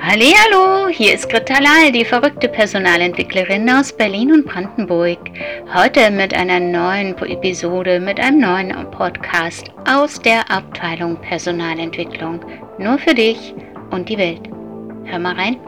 Hallihallo, hier ist Greta Lahl, die verrückte Personalentwicklerin aus Berlin und Brandenburg. Heute mit einer neuen Episode, mit einem neuen Podcast aus der Abteilung Personalentwicklung. Nur für dich und die Welt. Hör mal rein.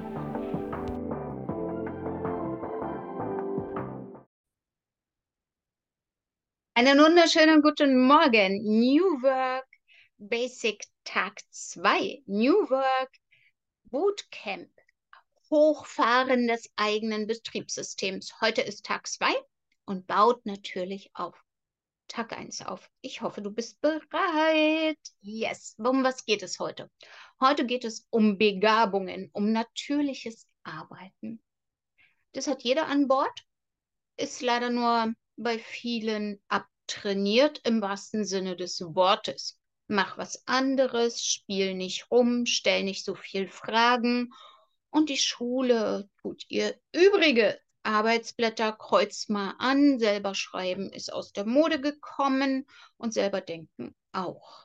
Einen wunderschönen guten Morgen. New Work Basic Tag 2. New Work Bootcamp. Hochfahren des eigenen Betriebssystems. Heute ist Tag 2 und baut natürlich auf Tag 1 auf. Ich hoffe, du bist bereit. Yes. Um was geht es heute? Heute geht es um Begabungen, um natürliches Arbeiten. Das hat jeder an Bord, ist leider nur bei vielen abtrainiert im wahrsten Sinne des Wortes. Mach was anderes, spiel nicht rum, stell nicht so viel Fragen. Und die Schule tut ihr Übrige. Arbeitsblätter kreuzt mal an, selber schreiben ist aus der Mode gekommen und selber denken auch.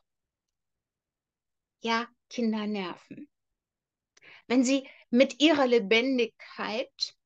Ja, Kinder nerven. Wenn sie mit ihrer Lebendigkeit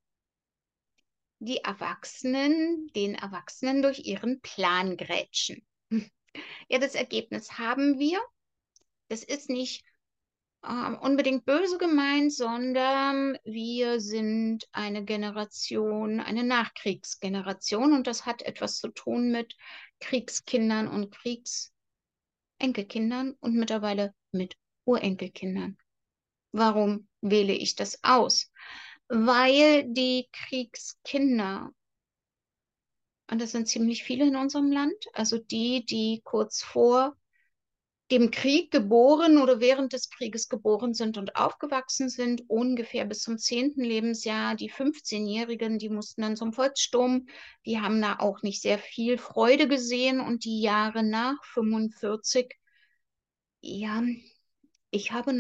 den Erwachsenen durch ihren Plan grätschen. Ja, das Ergebnis haben wir. Das ist nicht unbedingt böse gemeint, sondern wir sind eine Generation, eine Nachkriegsgeneration und das hat etwas zu tun mit Kriegskindern und Kriegsenkelkindern und mittlerweile mit Urenkelkindern. Warum wähle ich das aus? Weil die Kriegskinder, und das sind ziemlich viele in unserem Land, also die kurz vor dem Krieg geboren oder während des Krieges geboren sind und aufgewachsen sind, ungefähr bis zum 10. Lebensjahr. Die 15-Jährigen, die mussten dann zum Volkssturm, die haben da auch nicht sehr viel Freude gesehen und die Jahre nach 45, ja, ich habe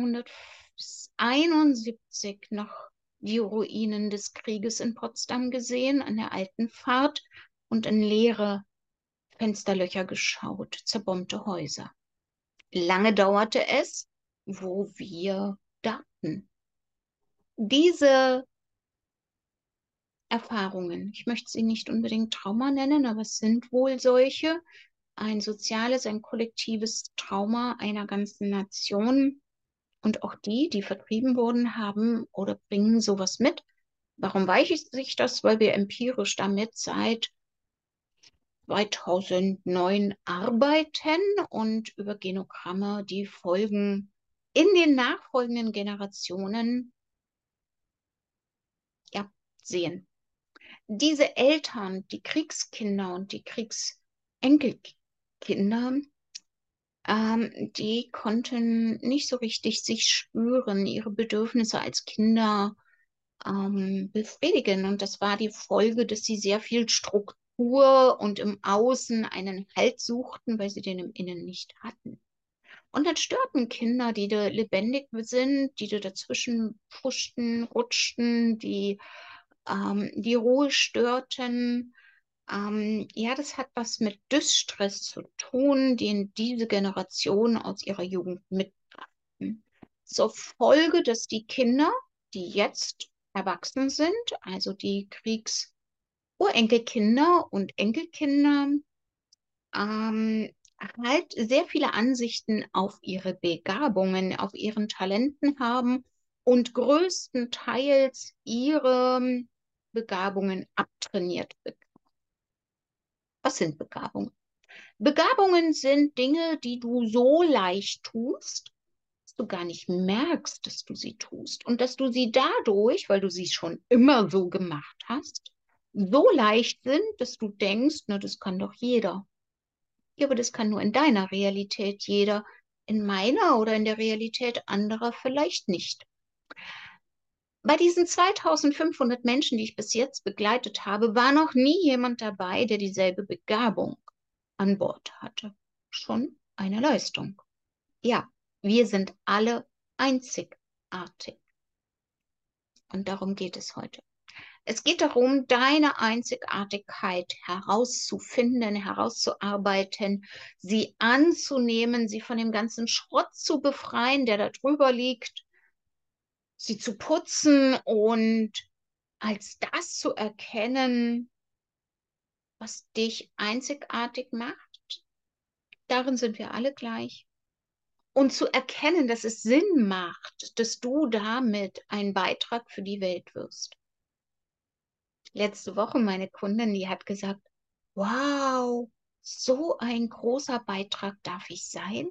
1971 noch die Ruinen des Krieges in Potsdam gesehen, an der alten Fahrt und in leere Fensterlöcher geschaut, zerbombte Häuser. Lange dauerte es, wo wir dachten. Diese Erfahrungen, ich möchte sie nicht unbedingt Trauma nennen, aber es sind wohl solche, ein soziales, ein kollektives Trauma einer ganzen Nation. Und auch die vertrieben wurden, haben oder bringen sowas mit. Warum weiß ich das? Weil wir empirisch damit seit 2009 arbeiten und über Genogramme die Folgen in den nachfolgenden Generationen ja, sehen. Diese Eltern, die Kriegskinder und die Kriegsenkelkinder, die konnten nicht so richtig sich spüren, ihre Bedürfnisse als Kinder befriedigen. Und das war die Folge, dass sie sehr viel Struktur und im Außen einen Halt suchten, weil sie den im Innen nicht hatten. Und dann störten Kinder, die da lebendig sind, die da dazwischen puschten, rutschten, die Ruhe störten. Ja, das hat was mit Dysstress zu tun, den diese Generation aus ihrer Jugend mitbrachten. Zur Folge, dass die Kinder, die jetzt erwachsen sind, also die Kriegsurenkelkinder und Enkelkinder, ähm, halt sehr viele Ansichten auf ihre Begabungen, auf ihren Talenten haben und größtenteils ihre Begabungen abtrainiert bekommen. Was sind Begabungen? Begabungen sind Dinge, die du so leicht tust, dass du gar nicht merkst, dass du sie tust und dass du sie dadurch, weil du sie schon immer so gemacht hast, so leicht sind, dass du denkst, na, das kann doch jeder. Ja, aber das kann nur in deiner Realität jeder, in meiner oder in der Realität anderer vielleicht nicht. Bei diesen 2500 Menschen, die ich bis jetzt begleitet habe, war noch nie jemand dabei, der dieselbe Begabung an Bord hatte. Schon eine Leistung. Ja, wir sind alle einzigartig. Und darum geht es heute. Es geht darum, deine Einzigartigkeit herauszufinden, herauszuarbeiten, sie anzunehmen, sie von dem ganzen Schrott zu befreien, der da drüber liegt sie zu putzen und als das zu erkennen, was dich einzigartig macht. Darin sind wir alle gleich. Und zu erkennen, dass es Sinn macht, dass du damit ein Beitrag für die Welt wirst. Letzte Woche meine Kundin, die hat gesagt, wow, so ein großer Beitrag darf ich sein?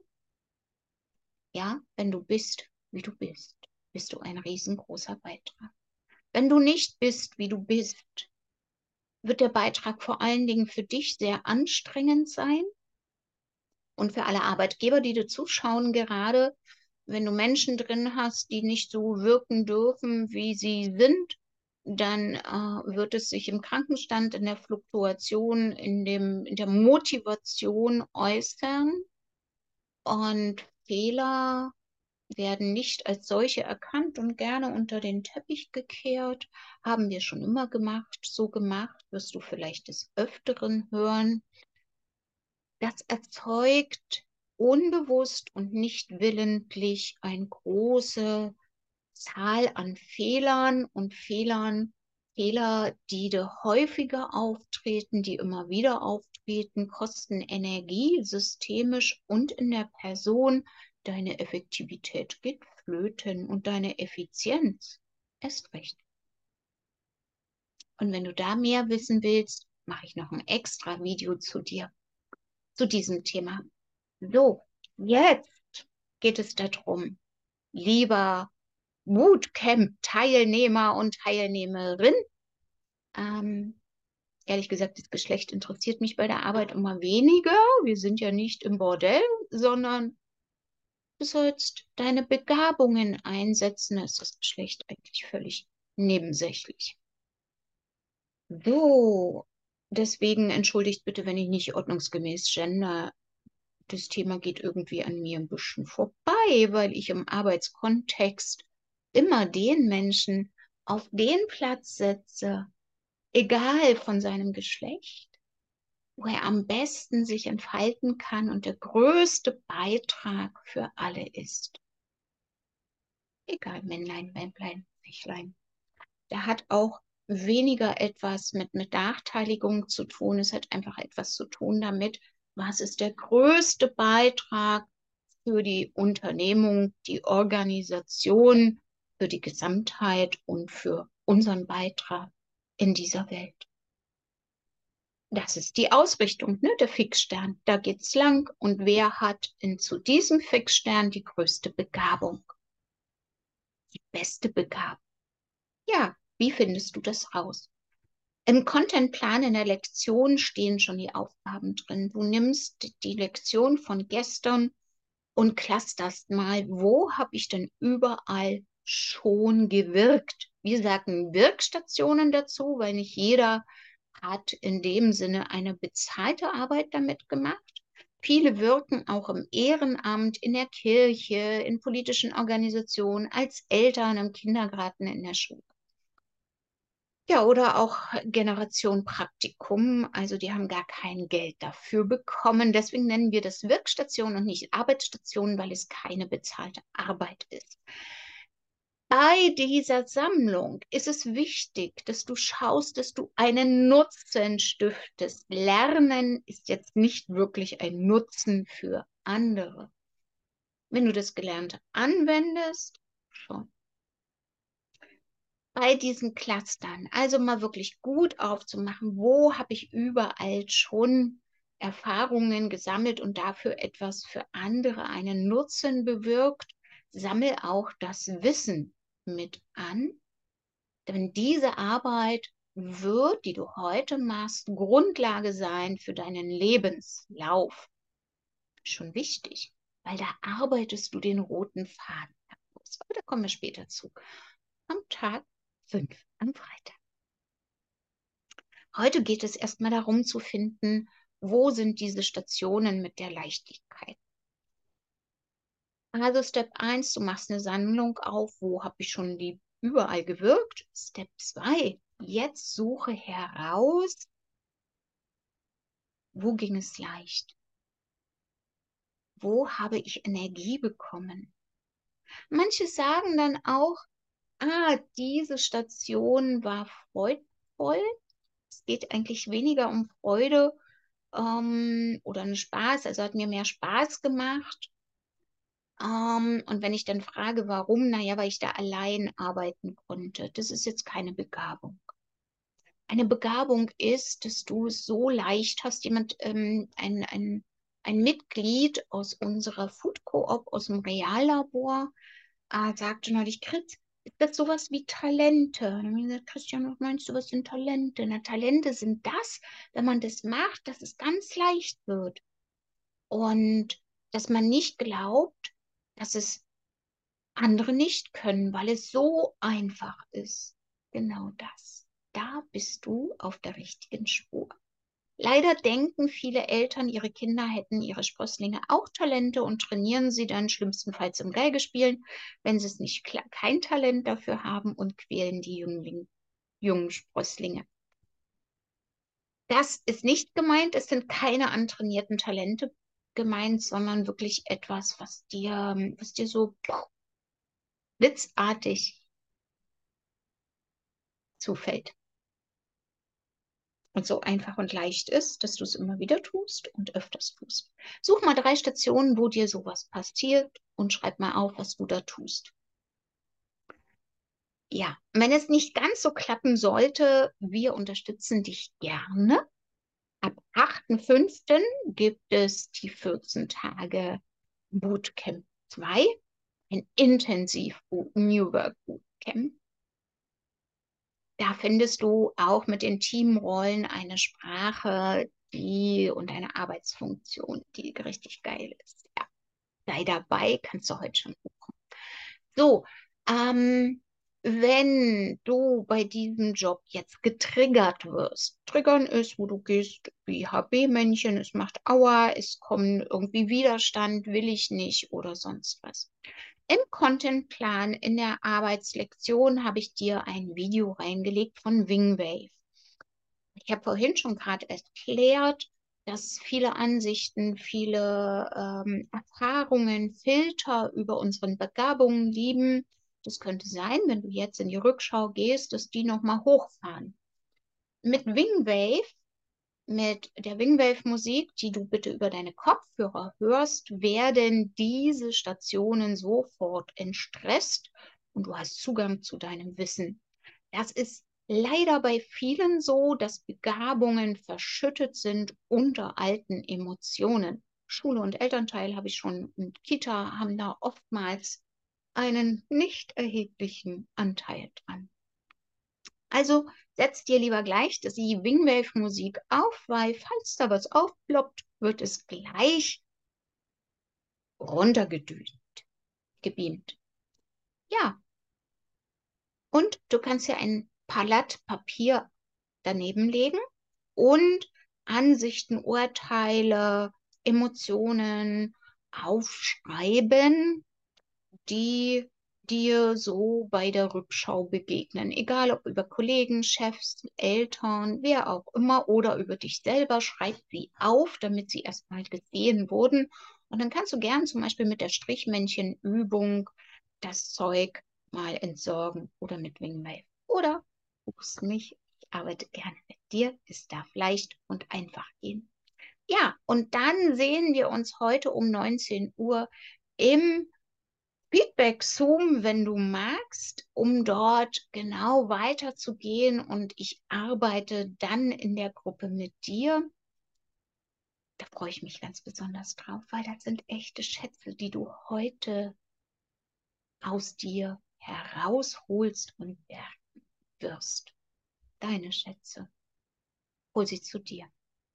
Ja, wenn du bist, wie du bist, bist du ein riesengroßer Beitrag. Wenn du nicht bist, wie du bist, wird der Beitrag vor allen Dingen für dich sehr anstrengend sein und für alle Arbeitgeber, die dir zuschauen, gerade wenn du Menschen drin hast, die nicht so wirken dürfen, wie sie sind, dann wird es sich im Krankenstand, in der Fluktuation, in der Motivation äußern und Fehler werden nicht als solche erkannt und gerne unter den Teppich gekehrt. Haben wir schon immer gemacht, so gemacht, wirst du vielleicht des Öfteren hören. Das erzeugt unbewusst und nicht willentlich eine große Zahl an Fehlern und Fehler, die häufiger auftreten, die immer wieder auftreten, kosten Energie systemisch und in der Person. Deine Effektivität geht flöten und deine Effizienz erst recht. Und wenn du da mehr wissen willst, mache ich noch ein extra Video zu dir, zu diesem Thema. So, jetzt geht es darum, lieber Bootcamp-Teilnehmer und Teilnehmerin. Ähm, Ehrlich gesagt, das Geschlecht interessiert mich bei der Arbeit immer weniger. Wir sind ja nicht im Bordell, sondern du sollst deine Begabungen einsetzen. Da ist das Geschlecht eigentlich völlig nebensächlich. So, deswegen entschuldigt bitte, wenn ich nicht ordnungsgemäß gender. Das Thema geht irgendwie an mir ein bisschen vorbei, weil ich im Arbeitskontext immer den Menschen auf den Platz setze, egal von seinem Geschlecht, wo er am besten sich entfalten kann und der größte Beitrag für alle ist. Egal, Männlein, Weiblein, Fischlein. Der hat auch weniger etwas mit Nachteiligung zu tun. Es hat einfach etwas zu tun damit, was ist der größte Beitrag für die Unternehmung, die Organisation, für die Gesamtheit und für unseren Beitrag in dieser Welt. Das ist die Ausrichtung, ne, der Fixstern. Da geht's lang. Und wer hat zu diesem Fixstern die größte Begabung? Die beste Begabung? Ja, wie findest du das raus? Im Contentplan in der Lektion stehen schon die Aufgaben drin. Du nimmst die Lektion von gestern und clusterst mal, wo habe ich denn überall schon gewirkt? Wir sagen Wirkstationen dazu, weil nicht jeder hat in dem Sinne eine bezahlte Arbeit damit gemacht. Viele wirken auch im Ehrenamt, in der Kirche, in politischen Organisationen, als Eltern, im Kindergarten, in der Schule. Ja, oder auch Generation Praktikum, also die haben gar kein Geld dafür bekommen. Deswegen nennen wir das Wirkstation und nicht Arbeitsstation, weil es keine bezahlte Arbeit ist. Bei dieser Sammlung ist es wichtig, dass du schaust, dass du einen Nutzen stiftest. Lernen ist jetzt nicht wirklich ein Nutzen für andere. Wenn du das Gelernte anwendest, schon. Bei diesen Clustern, also mal wirklich gut aufzumachen, wo habe ich überall schon Erfahrungen gesammelt und dafür etwas für andere einen Nutzen bewirkt. Sammel auch das Wissen mit an, denn diese Arbeit wird, die du heute machst, Grundlage sein für deinen Lebenslauf. Schon wichtig, weil da arbeitest du den roten Faden heraus. Aber da kommen wir später zu. Am Tag 5, am Freitag. Heute geht es erstmal darum zu finden, wo sind diese Stationen mit der Leichtigkeit. Also Step 1, du machst eine Sammlung auf, wo habe ich schon die überall gewirkt. Step 2, jetzt suche heraus, wo ging es leicht? Wo habe ich Energie bekommen? Manche sagen dann auch, diese Station war freudvoll. Es geht eigentlich weniger um Freude oder einen Spaß. Also hat mir mehr Spaß gemacht. Und wenn ich dann frage, warum, naja, weil ich da allein arbeiten konnte. Das ist jetzt keine Begabung. Eine Begabung ist, dass du es so leicht hast, ein Mitglied aus unserer Food Coop, aus dem Reallabor, sagte neulich, Chris, ist das sowas wie Talente? Und dann habe ich gesagt, Christian, was meinst du, was sind Talente? Na, Talente sind das, wenn man das macht, dass es ganz leicht wird. Und dass man nicht glaubt, dass es andere nicht können, weil es so einfach ist. Genau das. Da bist du auf der richtigen Spur. Leider denken viele Eltern, ihre Kinder hätten ihre Sprösslinge auch Talente und trainieren sie dann schlimmstenfalls im Geigespielen, wenn sie es nicht kein Talent dafür haben und quälen die jungen Sprösslinge. Das ist nicht gemeint, es sind keine antrainierten Talente gemeint, sondern wirklich etwas, was dir so blitzartig zufällt. Und so einfach und leicht ist, dass du es immer wieder tust und öfters tust. Such mal 3 Stationen, wo dir sowas passiert und schreib mal auf, was du da tust. Ja, wenn es nicht ganz so klappen sollte, wir unterstützen dich gerne. Ab 8.5. gibt es die 14 Tage Bootcamp 2, ein intensiv New Work Bootcamp. Da findest du auch mit den Teamrollen eine Sprache, und eine Arbeitsfunktion, die richtig geil ist. Ja, sei dabei, kannst du heute schon buchen. So, wenn du bei diesem Job jetzt getriggert wirst, triggern ist, wo du gehst wie HB-Männchen, es macht Aua, es kommt irgendwie Widerstand, will ich nicht oder sonst was. Im Contentplan in der Arbeitslektion habe ich dir ein Video reingelegt von Wingwave. Ich habe vorhin schon gerade erklärt, dass viele Ansichten, viele Erfahrungen, Filter über unseren Begabungen lieben. Das könnte sein, wenn du jetzt in die Rückschau gehst, dass die nochmal hochfahren. Mit Wingwave, mit der Wingwave-Musik, die du bitte über deine Kopfhörer hörst, werden diese Stationen sofort entstresst und du hast Zugang zu deinem Wissen. Das ist leider bei vielen so, dass Begabungen verschüttet sind unter alten Emotionen. Schule und Elternteil habe ich schon und Kita haben da oftmals einen nicht erheblichen Anteil dran. Also setz dir lieber gleich die Wingwave-Musik auf, weil falls da was aufploppt, wird es gleich runtergedüst, gebeamt. Ja, und du kannst ja ein Blatt Papier daneben legen und Ansichten, Urteile, Emotionen aufschreiben, die dir so bei der Rückschau begegnen. Egal ob über Kollegen, Chefs, Eltern, wer auch immer oder über dich selber, schreib sie auf, damit sie erstmal gesehen wurden. Und dann kannst du gern zum Beispiel mit der Strichmännchenübung das Zeug mal entsorgen oder mit Wingwave. Oder buchst mich, ich arbeite gerne mit dir, es darf leicht und einfach gehen. Ja, und dann sehen wir uns heute um 19 Uhr im Feedback Zoom, wenn du magst, um dort genau weiterzugehen. Und ich arbeite dann in der Gruppe mit dir. Da freue ich mich ganz besonders drauf, weil das sind echte Schätze, die du heute aus dir herausholst und werten wirst. Deine Schätze. Hol sie zu dir.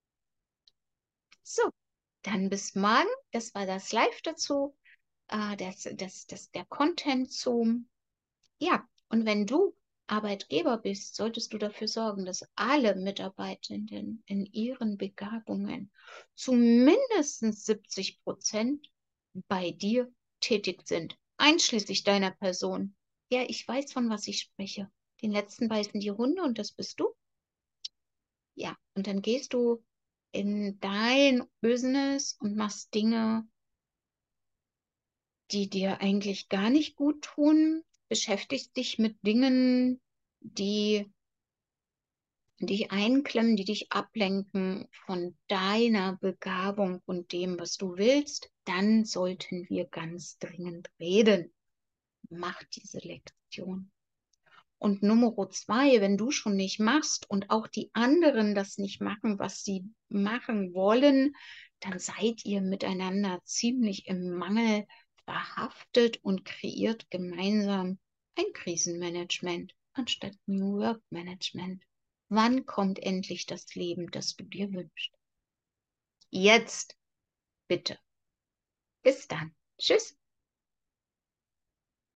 So, dann bis morgen. Das war das Live dazu. Der Content Zoom. Ja, und wenn du Arbeitgeber bist, solltest du dafür sorgen, dass alle Mitarbeitenden in ihren Begabungen zu mindestens 70% bei dir tätig sind, einschließlich deiner Person. Ja, ich weiß, von was ich spreche. Den letzten beißen die Hunde und das bist du. Ja, und dann gehst du in dein Business und machst Dinge, die dir eigentlich gar nicht gut tun, beschäftigst dich mit Dingen, die dich einklemmen, die dich ablenken von deiner Begabung und dem, was du willst, dann sollten wir ganz dringend reden. Mach diese Lektion. Und Nummer zwei, wenn du schon nicht machst und auch die anderen das nicht machen, was sie machen wollen, dann seid ihr miteinander ziemlich im Mangel verhaftet und kreiert gemeinsam ein Krisenmanagement anstatt New Work Management. Wann kommt endlich das Leben, das du dir wünschst? Jetzt, bitte. Bis dann. Tschüss.